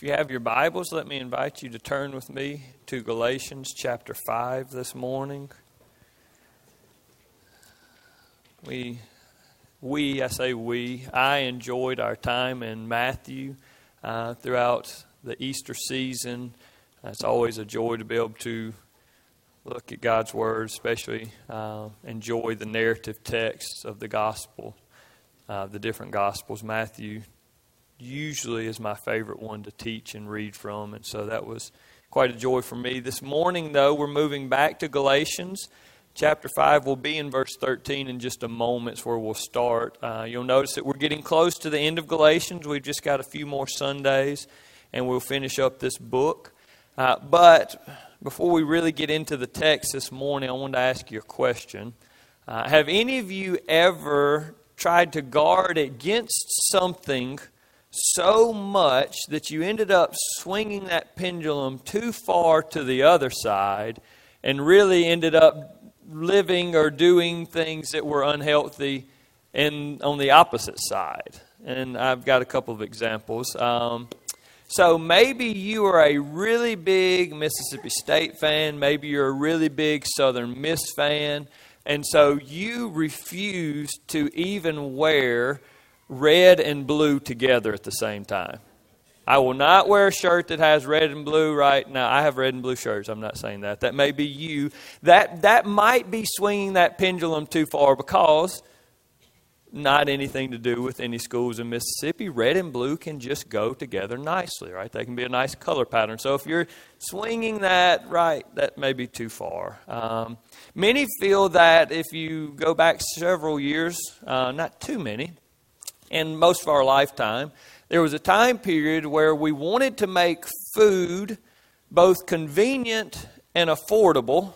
If you have your Bibles, let me invite you to turn with me to Galatians chapter 5 this morning. I enjoyed our time in Matthew throughout the Easter season. It's always a joy to be able to look at God's Word, especially enjoy the narrative texts of the Gospel, the different Gospels. Matthew usually is my favorite one to teach and read from, and so that was quite a joy for me. This morning, though, we're moving back to Galatians. Chapter 5 will be in verse 13 in just a moment. It's where we'll start. You'll notice that we're getting close to the end of Galatians. We've just got a few more Sundays, and we'll finish up this book. But before we really get into the text this morning, I wanted to ask you a question. Have any of you ever tried to guard against something so much that you ended up swinging that pendulum too far to the other side and really ended up living or doing things that were unhealthy on the opposite side? And I've got a couple of examples. So maybe you are a really big Mississippi State fan. Maybe you're a really big Southern Miss fan. And so you refuse to even wear red and blue together at the same time. I will not wear a shirt that has red and blue right now. I have red and blue shirts. I'm not saying that. That may be you. That might be swinging that pendulum too far, because not anything to do with any schools in Mississippi. Red and blue can just go together nicely, right? They can be a nice color pattern. So if you're swinging that right, that may be too far. Many feel that if you go back several years, not too many, in most of our lifetime, there was a time period where we wanted to make food both convenient and affordable,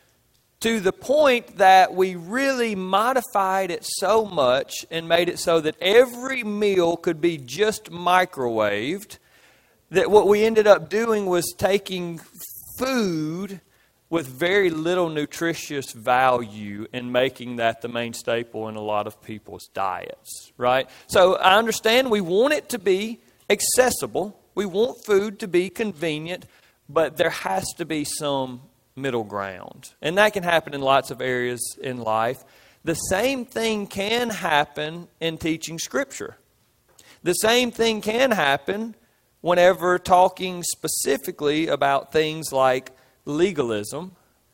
to the point that we really modified it so much and made it so that every meal could be just microwaved, that what we ended up doing was taking food with very little nutritious value and making that the main staple in a lot of people's diets, right? So I understand we want it to be accessible. We want food to be convenient, but there has to be some middle ground. And that can happen in lots of areas in life. The same thing can happen in teaching Scripture. The same thing can happen whenever talking specifically about things like legalism,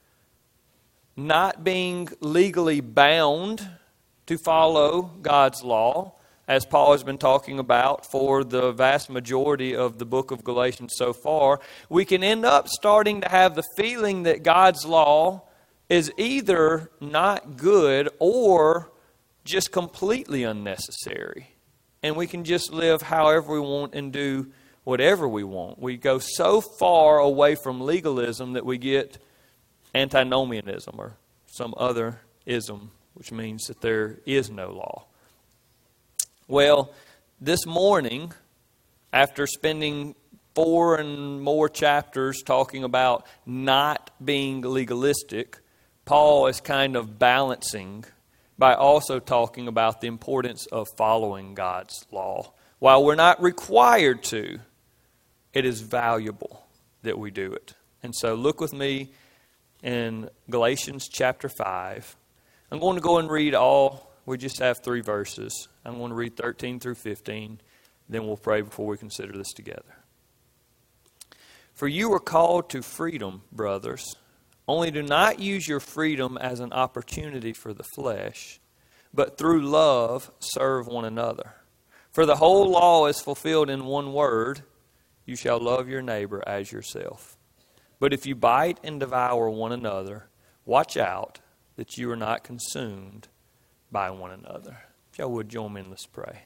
not being legally bound to follow God's law, as Paul has been talking about for the vast majority of the book of Galatians so far. We can end up starting to have the feeling that God's law is either not good or just completely unnecessary. And we can just live however we want and do whatever we want. We go so far away from legalism that we get antinomianism, or some other ism, which means that there is no law. Well, this morning, after spending 4 and more chapters talking about not being legalistic, Paul is kind of balancing by also talking about the importance of following God's law. While we're not required to, it is valuable that we do it. And so look with me in Galatians chapter 5. I'm going to go and read all. We just have 3 verses. I'm going to read 13 through 15. Then we'll pray before we consider this together. For you were called to freedom, brothers. Only do not use your freedom as an opportunity for the flesh, but through love serve one another. For the whole law is fulfilled in one word: you shall love your neighbor as yourself. But if you bite and devour one another, watch out that you are not consumed by one another. If y'all would join me and let's pray.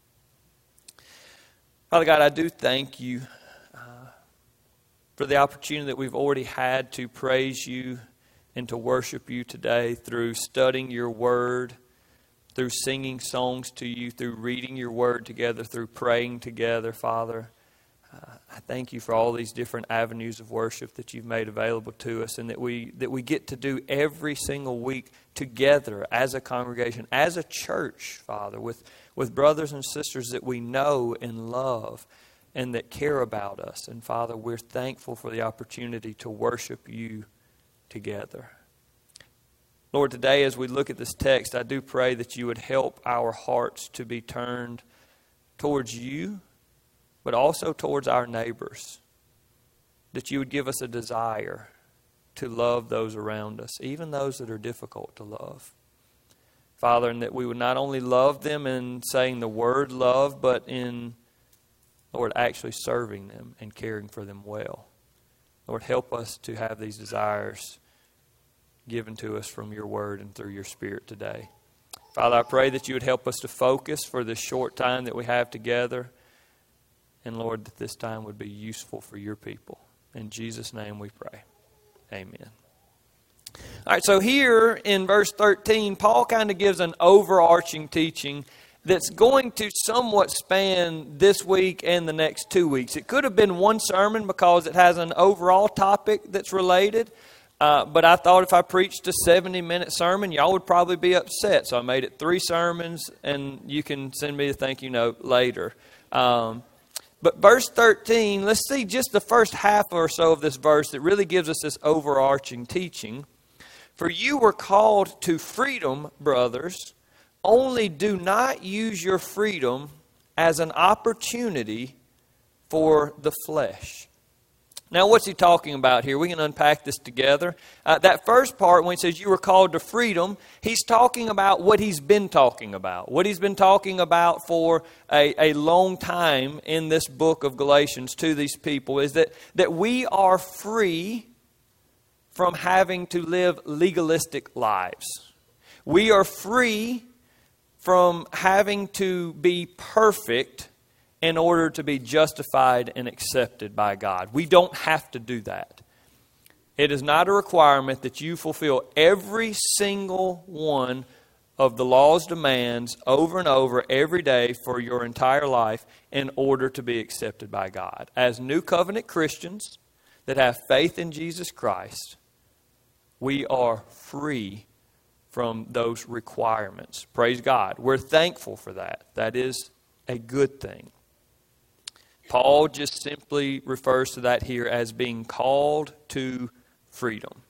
Father God, I do thank you for the opportunity that we've already had to praise you and to worship you today through studying your word, through singing songs to you, through reading your word together, through praying together, Father. I thank you for all these different avenues of worship that you've made available to us, and that we get to do every single week together as a congregation, as a church, Father, with brothers and sisters that we know and love. and that care about us. And Father, we're thankful for the opportunity to worship you together. Lord, today as we look at this text, I do pray that you would help our hearts to be turned towards you, but also towards our neighbors. That you would give us a desire to love those around us, even those that are difficult to love. Father, and that we would not only love them in saying the word love, but in, Lord, actually serving them and caring for them well. Lord, help us to have these desires given to us from your word and through your Spirit today. Father, I pray that you would help us to focus for this short time that we have together. And Lord, that this time would be useful for your people. In Jesus' name we pray. Amen. All right, so here in verse 13, Paul kind of gives an overarching teaching that's going to somewhat span this week and the next 2 weeks. It could have been one sermon because it has an overall topic that's related. But I thought if I preached a 70-minute sermon, y'all would probably be upset. So I made it 3 sermons, and you can send me a thank you note later. But verse 13, let's see just the first half or so of this verse that really gives us this overarching teaching. For you were called to freedom, brothers, only do not use your freedom as an opportunity for the flesh. Now, what's he talking about here? We can unpack this together. That first part, when he says you were called to freedom, he's talking about what he's been talking about. What he's been talking about for a long time in this book of Galatians to these people is that we are free from having to live legalistic lives. We are free from having to be perfect in order to be justified and accepted by God. We don't have to do that. It is not a requirement that you fulfill every single one of the law's demands over and over every day for your entire life in order to be accepted by God. As New Covenant Christians that have faith in Jesus Christ, we are free from those requirements. Praise God. We're thankful for that. That is a good thing. Paul just simply refers to that here as being called to freedom.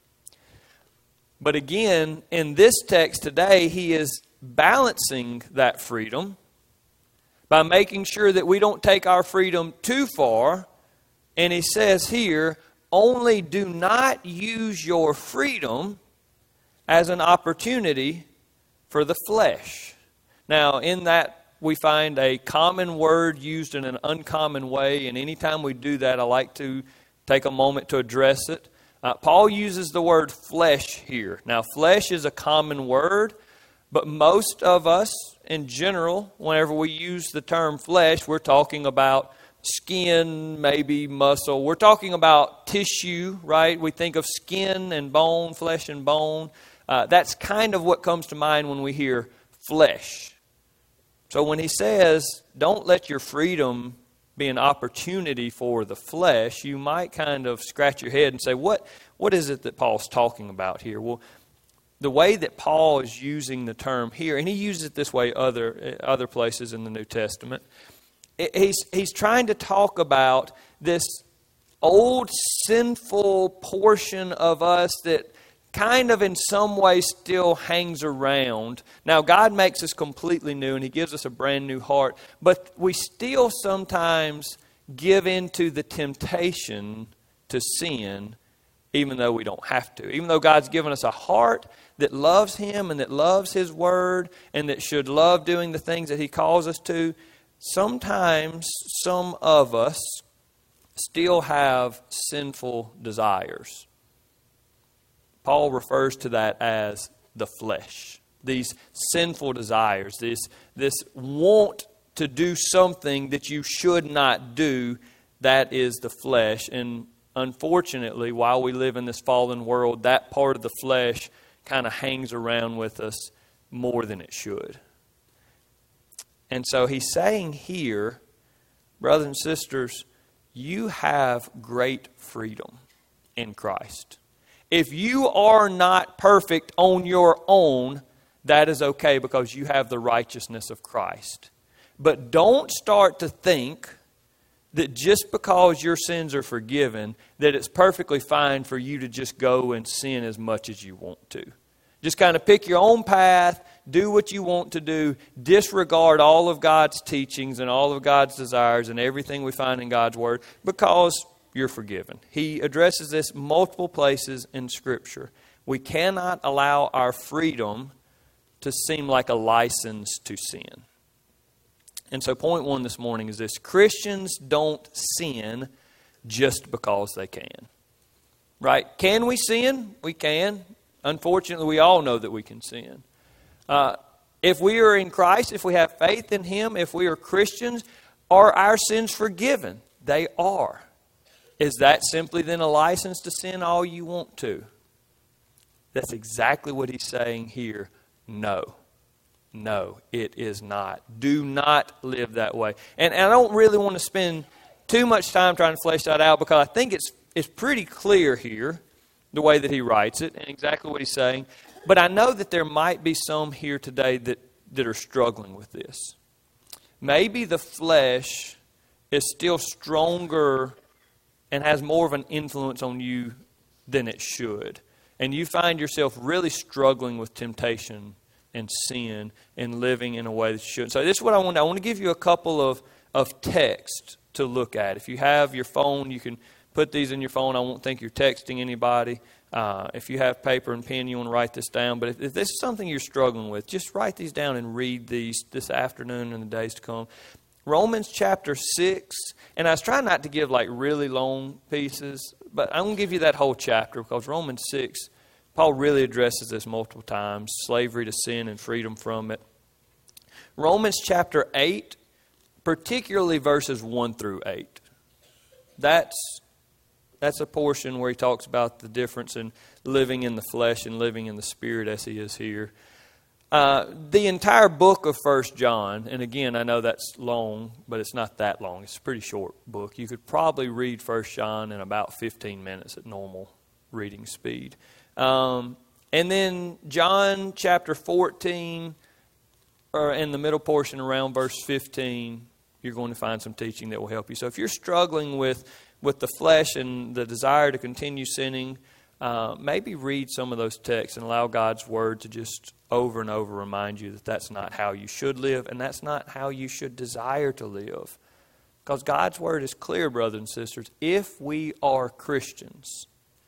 But again, in this text today, he is balancing that freedom by making sure that we don't take our freedom too far. And he says here, only do not use your freedom as an opportunity for the flesh. Now, in that we find a common word used in an uncommon way, and anytime we do that, I like to take a moment to address it. Paul uses the word flesh here. Now, flesh is a common word, but most of us, in general, whenever we use the term flesh, we're talking about skin, maybe muscle. We're talking about tissue, right? We think of skin and bone, flesh and bone. That's kind of what comes to mind when we hear flesh. So when he says, don't let your freedom be an opportunity for the flesh, you might kind of scratch your head and say, what is it that Paul's talking about here? Well, the way that Paul is using the term here, and he uses it this way other places in the New Testament, he's trying to talk about this old sinful portion of us that kind of in some way still hangs around. Now, God makes us completely new and he gives us a brand new heart, but we still sometimes give into the temptation to sin even though we don't have to. Even though God's given us a heart that loves him and that loves his word and that should love doing the things that he calls us to, sometimes some of us still have sinful desires. Paul refers to that as the flesh. These sinful desires, this want to do something that you should not do, that is the flesh. And unfortunately, while we live in this fallen world, that part of the flesh kind of hangs around with us more than it should. And so he's saying here, brothers and sisters, you have great freedom in Christ. If you are not perfect on your own, that is okay because you have the righteousness of Christ. But don't start to think that just because your sins are forgiven, that it's perfectly fine for you to just go and sin as much as you want to. Just kind of pick your own path, do what you want to do, disregard all of God's teachings and all of God's desires and everything we find in God's Word because you're forgiven. He addresses this multiple places in Scripture. We cannot allow our freedom to seem like a license to sin. And so point one this morning is this: Christians don't sin just because they can. Right? Can we sin? We can. Unfortunately, we all know that we can sin. If we are in Christ, if we have faith in Him, if we are Christians, are our sins forgiven? They are. Is that simply then a license to sin all you want to? That's exactly what he's saying here. No. No, it is not. Do not live that way. And I don't really want to spend too much time trying to flesh that out because I think it's pretty clear here, the way that he writes it and exactly what he's saying. But I know that there might be some here today that are struggling with this. Maybe the flesh is still stronger and has more of an influence on you than it should. And you find yourself really struggling with temptation and sin and living in a way that you shouldn't. So this is what I want to give you a couple of texts to look at. If you have your phone, you can put these in your phone. I won't think you're texting anybody. If you have paper and pen, you want to write this down. But if this is something you're struggling with, just write these down and read these this afternoon and the days to come. Romans chapter 6, and I was trying not to give like really long pieces, but I'm going to give you that whole chapter because Romans 6, Paul really addresses this multiple times, slavery to sin and freedom from it. Romans chapter 8, particularly verses 1 through 8. That's a portion where he talks about the difference in living in the flesh and living in the spirit as he is here. The entire book of 1 John, and again, I know that's long, but it's not that long. It's a pretty short book. You could probably read 1 John in about 15 minutes at normal reading speed. And then John chapter 14, or in the middle portion around verse 15, you're going to find some teaching that will help you. So if you're struggling with the flesh and the desire to continue sinning, maybe read some of those texts and allow God's Word to just over and over remind you that that's not how you should live and that's not how you should desire to live. Because God's Word is clear, brothers and sisters. If we are Christians,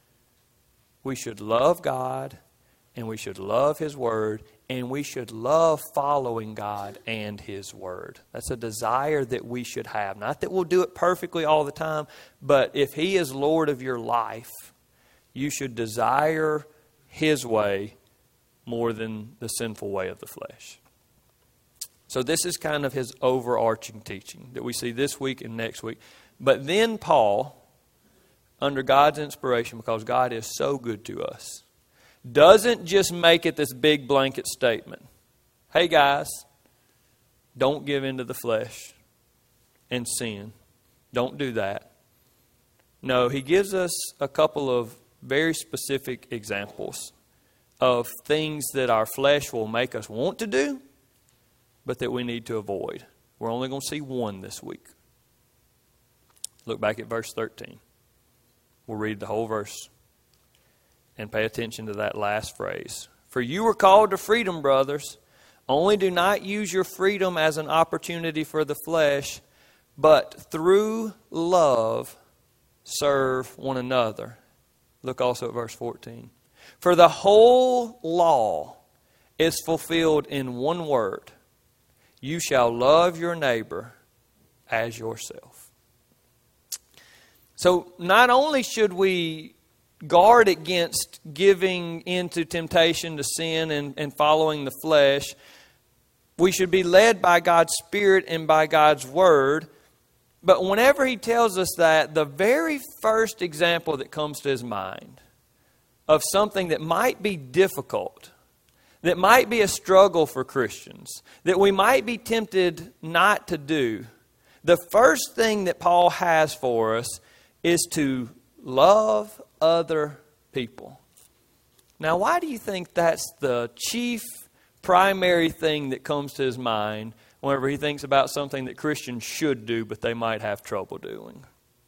we should love God and we should love His Word and we should love following God and His Word. That's a desire that we should have. Not that we'll do it perfectly all the time, but if He is Lord of your life, you should desire His way more than the sinful way of the flesh. So this is kind of his overarching teaching that we see this week and next week. But then Paul, under God's inspiration, because God is so good to us, doesn't just make it this big blanket statement. Hey guys, don't give in to the flesh and sin. Don't do that. No, he gives us a couple of very specific examples of things that our flesh will make us want to do, but that we need to avoid. We're only going to see one this week. Look back at verse 13. We'll read the whole verse and pay attention to that last phrase. For you were called to freedom, brothers. Only do not use your freedom as an opportunity for the flesh, but through love serve one another. Look also at verse 14. For the whole law is fulfilled in one word. You shall love your neighbor as yourself. So not only should we guard against giving into temptation to sin and following the flesh, we should be led by God's Spirit and by God's Word. But whenever he tells us that, the very first example that comes to his mind of something that might be difficult, that might be a struggle for Christians, that we might be tempted not to do, the first thing that Paul has for us is to love other people. Now, why do you think that's the chief primary thing that comes to his mind whenever he thinks about something that Christians should do, but they might have trouble doing.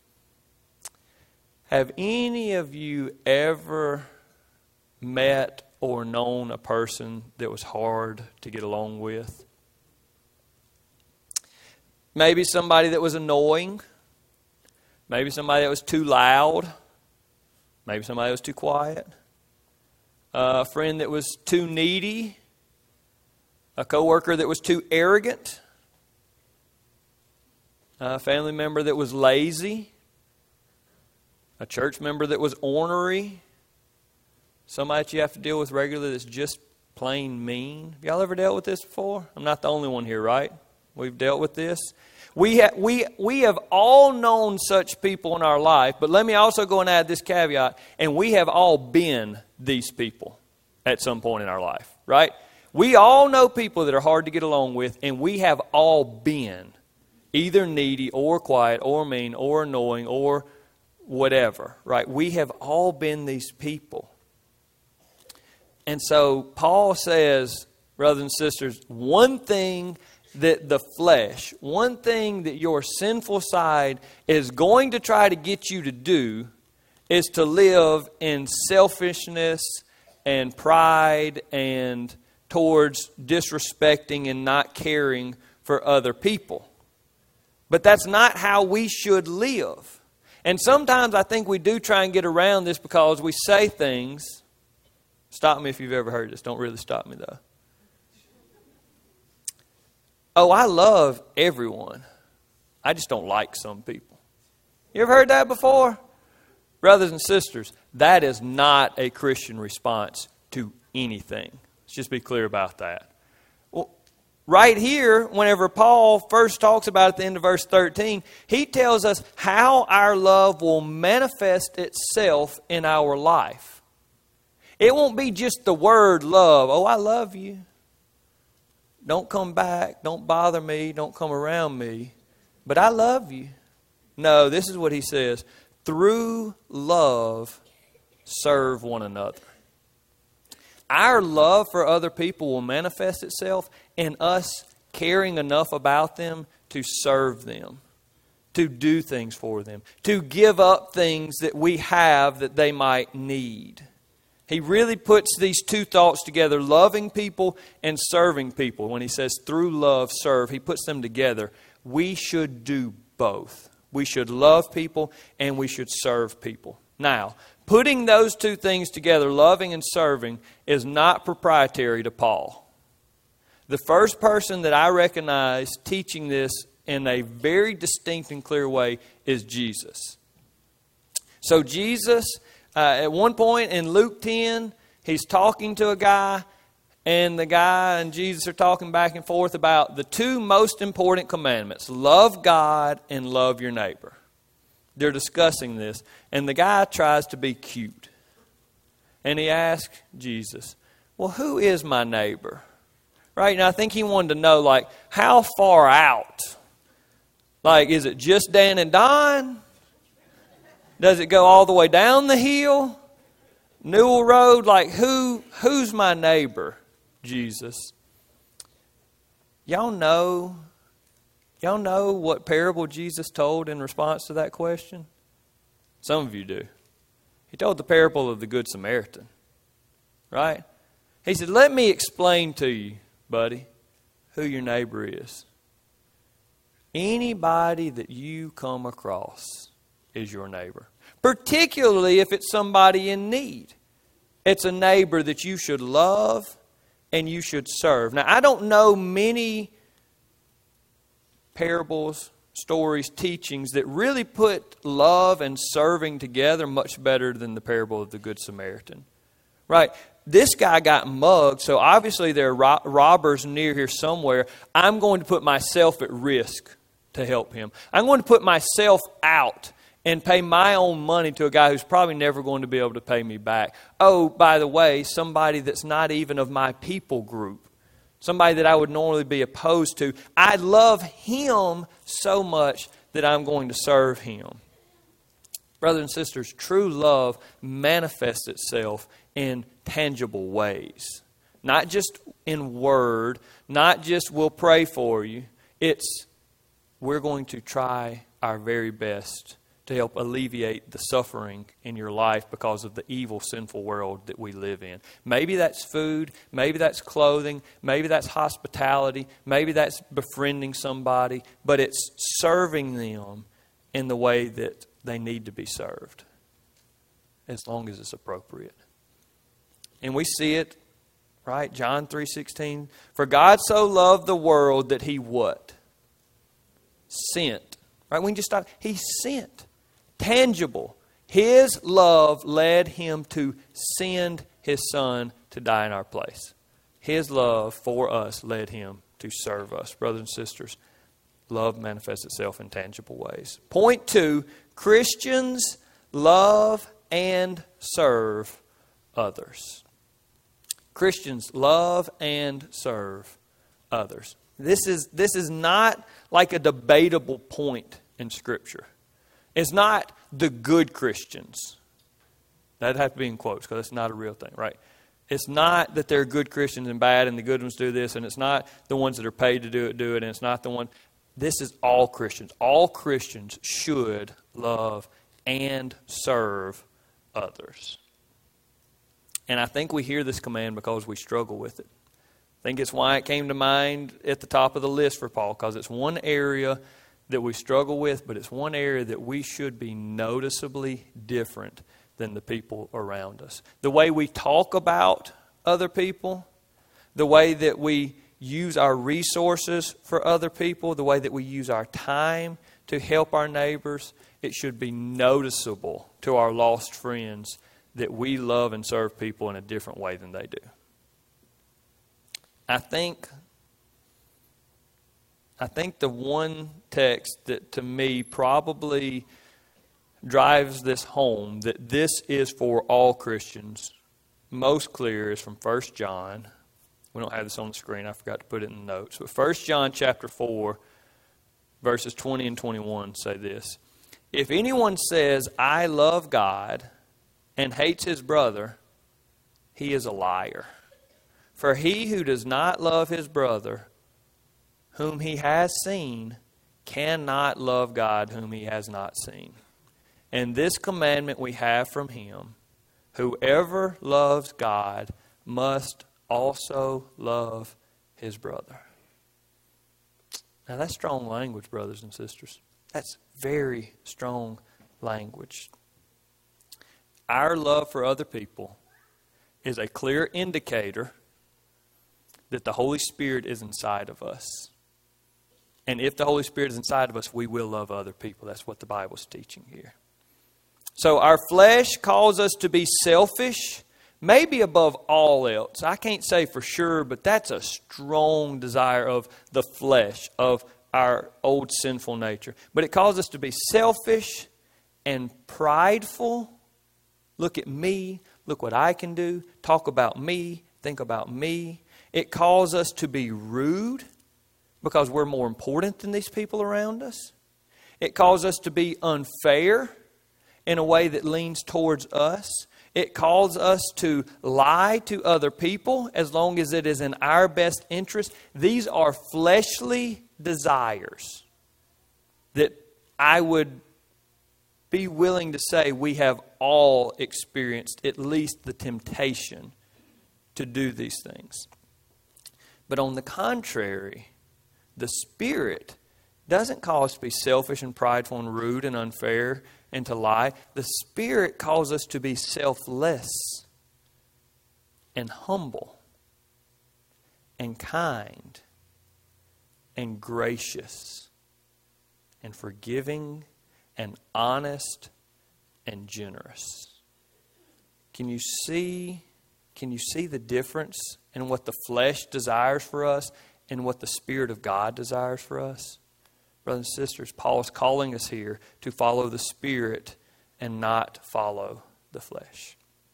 Have any of you ever met or known a person that was hard to get along with? Maybe somebody that was annoying. Maybe somebody that was too loud. Maybe somebody that was too quiet. A friend that was too needy. A coworker that was too arrogant. A family member that was lazy. A church member that was ornery. Somebody that you have to deal with regularly that's just plain mean. Have y'all ever dealt with this before? I'm not the only one here, right? We've dealt with this. We have all known such people in our life, but let me also go and add this caveat, and we have all been these people at some point in our life, right? We all know people that are hard to get along with, and we have all been either needy or quiet or mean or annoying or whatever, right? We have all been these people. And so Paul says, brothers and sisters, one thing that the flesh, one thing that your sinful side is going to try to get you to do is to live in selfishness and pride and towards disrespecting and not caring for other people. But that's not how we should live. And sometimes I think we do try and get around this because we say things. Stop me if you've ever heard this. Don't really stop me though. Oh, I love everyone. I just don't like some people. You ever heard that before? Brothers and sisters, that is not a Christian response to anything. Let's just be clear about that. Well, right here, whenever Paul first talks about at the end of verse 13, he tells us how our love will manifest itself in our life. It won't be just the word love. Oh, I love you. Don't come back. Don't bother me. Don't come around me. But I love you. No, this is what he says. Through love, serve one another. Our love for other people will manifest itself in us caring enough about them to serve them, to do things for them, to give up things that we have that they might need. He really puts these two thoughts together, loving people and serving people. When he says through love, serve, he puts them together. We should do both. We should love people and we should serve people. Now, putting those two things together, loving and serving, is not proprietary to Paul. The first person that I recognize teaching this in a very distinct and clear way is Jesus. So Jesus, at one point in Luke 10, he's talking to a guy, and the guy and Jesus are talking back and forth about the two most important commandments, love God and love your neighbor. They're discussing this, and the guy tries to be cute. And he asks Jesus, well, who is my neighbor? Right? And I think he wanted to know, like, how far out? Like, is it just Dan and Don? Does it go all the way down the hill? Newell Road? Like, who's my neighbor? Jesus. Y'all know what parable Jesus told in response to that question? Some of you do. He told the parable of the Good Samaritan. Right? He said, let me explain to you, buddy, who your neighbor is. Anybody that you come across is your neighbor. Particularly if it's somebody in need. It's a neighbor that you should love and you should serve. Now, I don't know many parables, stories, teachings that really put love and serving together much better than the parable of the Good Samaritan. Right? This guy got mugged, so obviously there are robbers near here somewhere. I'm going to put myself at risk to help him. I'm going to put myself out and pay my own money to a guy who's probably never going to be able to pay me back. Oh, by the way, somebody that's not even of my people group. Somebody that I would normally be opposed to. I love him so much that I'm going to serve him. Brothers and sisters, true love manifests itself in tangible ways. Not just in word, not just we'll pray for you. It's we're going to try our very best to help alleviate the suffering in your life because of the evil, sinful world that we live in. Maybe that's food, maybe that's clothing, maybe that's hospitality, maybe that's befriending somebody, but it's serving them in the way that they need to be served, as long as it's appropriate. And we see it, right? John 3:16. For God so loved the world that He what? Sent. Right? We can just stop. He sent. Tangible. His love led Him to send His Son to die in our place. His love for us led Him to serve us. Brothers and sisters, love manifests itself in tangible ways. Point 2, Christians love and serve others. Christians love and serve others. This is not like a debatable point in Scripture. It's not the good Christians. That'd have to be in quotes because it's not a real thing, right? It's not that they're good Christians and bad and the good ones do this, and it's not the ones that are paid to do it, and it's not the one. This is all Christians. All Christians should love and serve others. And I think we hear this command because we struggle with it. I think it's why it came to mind at the top of the list for Paul, because it's one area that we struggle with, but it's one area that we should be noticeably different than the people around us. The way we talk about other people, the way that we use our resources for other people, the way that we use our time to help our neighbors, it should be noticeable to our lost friends that we love and serve people in a different way than they do. I think the one text that to me probably drives this home, that this is for all Christians, most clear is from 1 John. We don't have this on the screen. I forgot to put it in the notes. But 1 John chapter 4, verses 20 and 21 say this. If anyone says, I love God, and hates his brother, he is a liar. For he who does not love his brother, whom he has seen, cannot love God whom he has not seen. And this commandment we have from Him, whoever loves God must also love his brother. Now that's strong language, brothers and sisters. That's very strong language. Our love for other people is a clear indicator that the Holy Spirit is inside of us. And if the Holy Spirit is inside of us, we will love other people. That's what the Bible's teaching here. So our flesh calls us to be selfish, maybe above all else. I can't say for sure, but that's a strong desire of the flesh, of our old sinful nature. But it calls us to be selfish and prideful. Look at me. Look what I can do. Talk about me. Think about me. It calls us to be rude because we're more important than these people around us. It calls us to be unfair in a way that leans towards us. It calls us to lie to other people as long as it is in our best interest. These are fleshly desires that I would be willing to say we have all experienced at least the temptation to do these things. But on the contrary, the Spirit doesn't call us to be selfish and prideful and rude and unfair and to lie. The Spirit calls us to be selfless and humble and kind and gracious and forgiving and honest and generous. Can you see the difference in what the flesh desires for us and what the Spirit of God desires for us? Brothers and sisters, Paul is calling us here to follow the Spirit and not follow the flesh.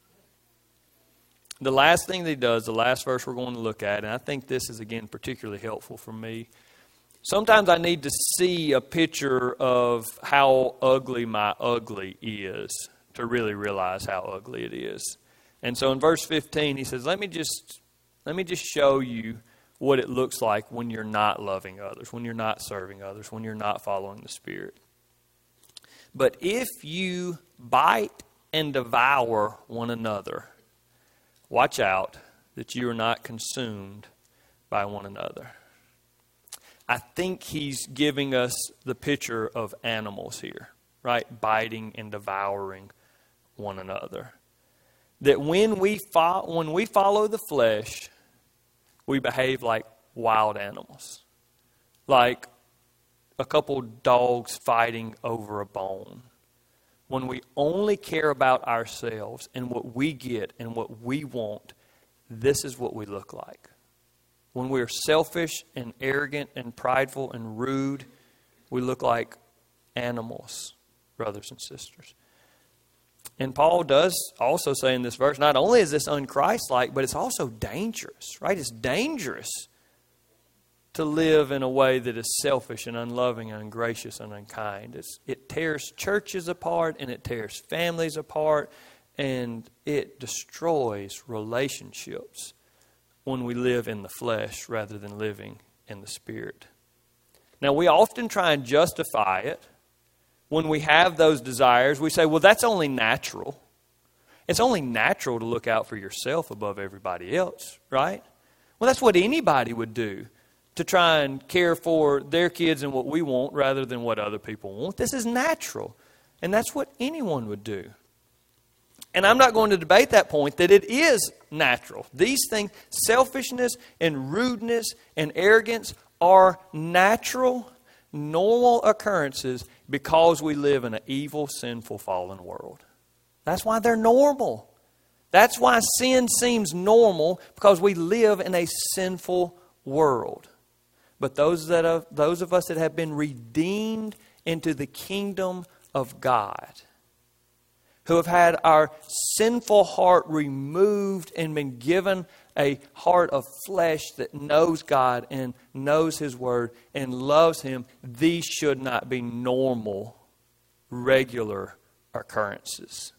The last thing that he does, the last verse we're going to look at, and I think this is, again, particularly helpful for me. Sometimes I need to see a picture of how ugly my ugly is to really realize how ugly it is. And so in verse 15, he says, let me just let me just show you what it looks like when you're not loving others, when you're not serving others, when you're not following the Spirit. But if you bite and devour one another, watch out that you are not consumed by one another. I think he's giving us the picture of animals here, right? Biting and devouring one another. That when we follow the flesh, we behave like wild animals. Like a couple dogs fighting over a bone. When we only care about ourselves and what we get and what we want, this is what we look like. When we are selfish and arrogant and prideful and rude, we look like animals, brothers and sisters. And Paul does also say in this verse, not only is this un-Christ-like, but it's also dangerous, right? It's dangerous to live in a way that is selfish and unloving and ungracious and unkind. It tears churches apart and it tears families apart and it destroys relationships when we live in the flesh rather than living in the Spirit. Now, we often try and justify it. When we have those desires, we say, well, that's only natural. It's only natural to look out for yourself above everybody else, right? Well, that's what anybody would do, to try and care for their kids and what we want rather than what other people want. This is natural, and that's what anyone would do. And I'm not going to debate that point, that it is natural. These things, selfishness and rudeness and arrogance, are natural, normal occurrences because we live in an evil, sinful, fallen world. That's why they're normal. That's why sin seems normal, because we live in a sinful world. But those of us that have been redeemed into the kingdom of God, who have had our sinful heart removed and been given a heart of flesh that knows God and knows His Word and loves Him, these should not be normal, regular occurrences.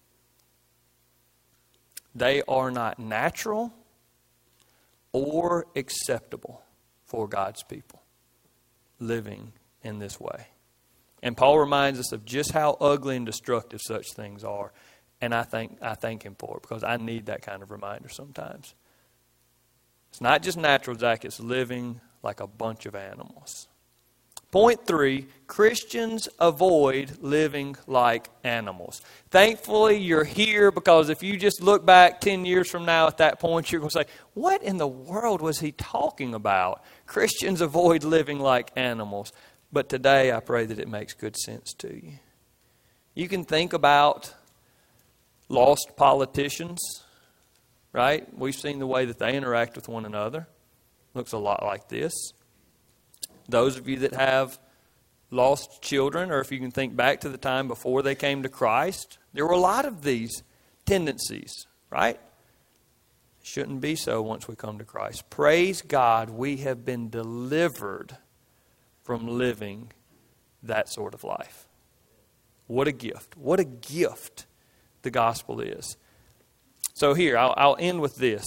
They are not natural or acceptable for God's people living in this way. And Paul reminds us of just how ugly and destructive such things are. And I thank him for it, because I need that kind of reminder sometimes. It's not just natural, Zach. It's living like a bunch of animals. Point 3, Christians avoid living like animals. Thankfully, you're here, because if you just look back 10 years from now at that point, you're going to say, what in the world was he talking about? Christians avoid living like animals. But today, I pray that it makes good sense to you. You can think about lost politicians, right? We've seen the way that they interact with one another. Looks a lot like this. Those of you that have lost children, or if you can think back to the time before they came to Christ, there were a lot of these tendencies, right? Shouldn't be so once we come to Christ. Praise God, we have been delivered from living that sort of life. What a gift. What a gift the gospel is. So here, I'll end with this.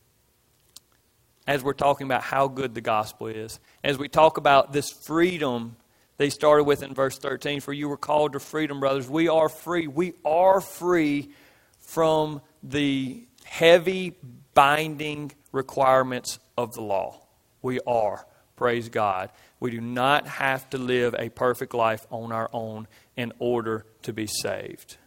As we're talking about how good the gospel is, as we talk about this freedom they started with in verse 13, for you were called to freedom, brothers. We are free. We are free from the heavy binding requirements of the law. We are. Praise God. We do not have to live a perfect life on our own in order to be saved.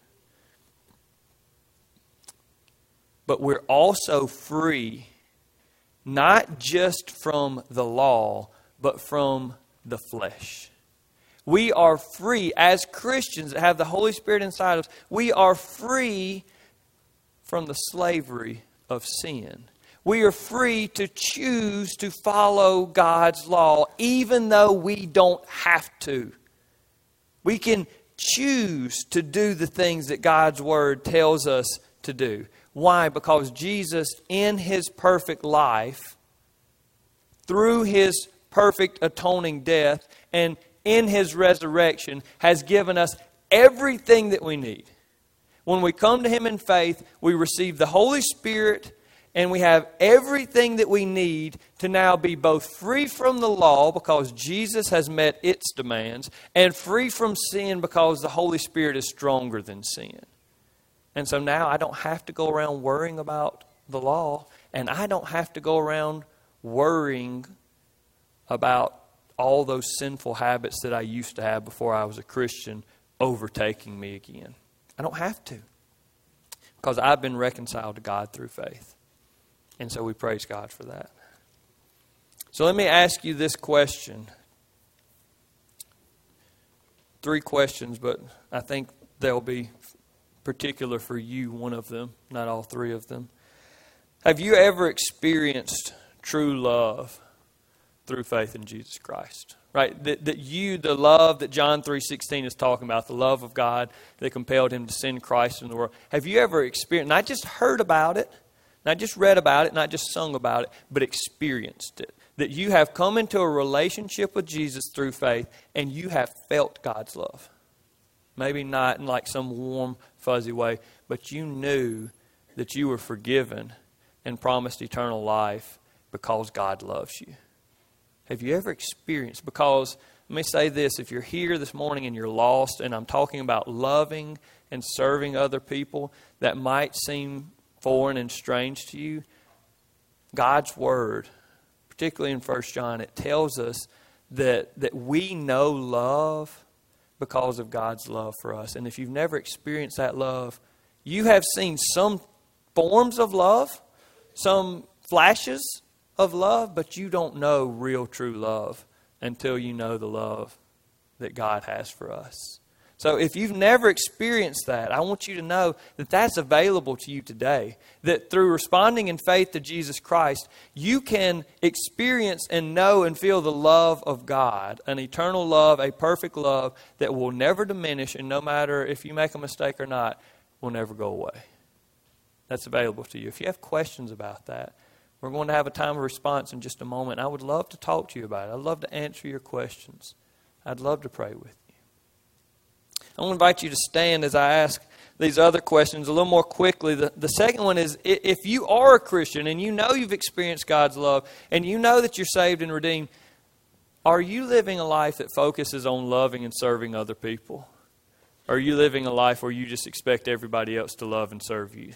But we're also free, not just from the law, but from the flesh. We are free as Christians that have the Holy Spirit inside us. We are free from the slavery of sin. We are free to choose to follow God's law, even though we don't have to. We can choose to do the things that God's Word tells us to do. Why? Because Jesus, in His perfect life, through His perfect atoning death, and in His resurrection, has given us everything that we need. When we come to Him in faith, we receive the Holy Spirit, And we have everything that we need to now be both free from the law because Jesus has met its demands, and free from sin because the Holy Spirit is stronger than sin. And so now I don't have to go around worrying about the law, and I don't have to go around worrying about all those sinful habits that I used to have before I was a Christian overtaking me again. I don't have to, because I've been reconciled to God through faith. And so we praise God for that. So let me ask you this question. 3 questions, but I think they'll be particular for you, one of them, not all 3 of them. Have you ever experienced true love through faith in Jesus Christ? Right? The love that John 3:16 is talking about, the love of God that compelled him to send Christ in the world. Have you ever experienced, not just heard about it, not just read about it, not just sung about it, but experienced it? That you have come into a relationship with Jesus through faith and you have felt God's love. Maybe not in like some warm, fuzzy way, but you knew that you were forgiven and promised eternal life because God loves you. Have you ever experienced? Because, let me say this, if you're here this morning and you're lost, and I'm talking about loving and serving other people that might seem foreign and strange to you, God's Word, particularly in 1 John, it tells us that we know love because of God's love for us. And if you've never experienced that love, you have seen some forms of love, some flashes of love, but you don't know real true love until you know the love that God has for us. So if you've never experienced that, I want you to know that that's available to you today. That through responding in faith to Jesus Christ, you can experience and know and feel the love of God, an eternal love, a perfect love that will never diminish, and no matter if you make a mistake or not, will never go away. That's available to you. If you have questions about that, we're going to have a time of response in just a moment. I would love to talk to you about it. I'd love to answer your questions. I'd love to pray with you. I want to invite you to stand as I ask these other questions a little more quickly. The second one is, if you are a Christian and you know you've experienced God's love and you know that you're saved and redeemed, are you living a life that focuses on loving and serving other people? Or are you living a life where you just expect everybody else to love and serve you?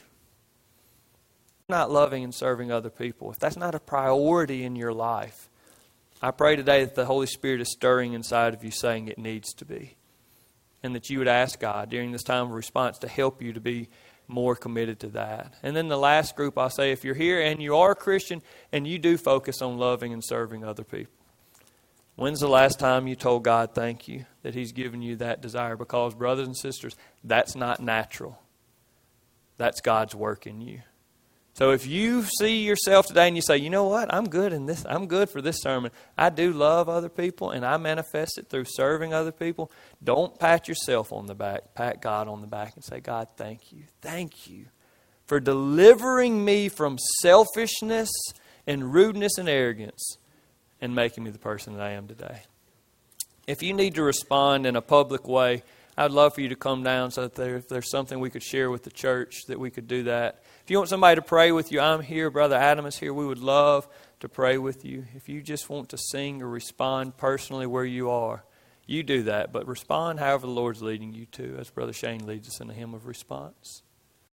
Not loving and serving other people, if that's not a priority in your life, I pray today that the Holy Spirit is stirring inside of you saying it needs to be. And that you would ask God during this time of response to help you to be more committed to that. And then the last group, I'll say, if you're here and you are a Christian and you do focus on loving and serving other people, when's the last time you told God thank you that He's given you that desire? Because, brothers and sisters, that's not natural. That's God's work in you. So if you see yourself today and you say, you know what, I'm good in this. I'm good for this sermon. I do love other people and I manifest it through serving other people. Don't pat yourself on the back. Pat God on the back and say, God, thank you. Thank you for delivering me from selfishness and rudeness and arrogance and making me the person that I am today. If you need to respond in a public way, I'd love for you to come down so that if there's something we could share with the church, that we could do that. If you want somebody to pray with you, I'm here. Brother Adam is here. We would love to pray with you. If you just want to sing or respond personally where you are, you do that. But respond however the Lord's leading you to, as Brother Shane leads us in a hymn of response.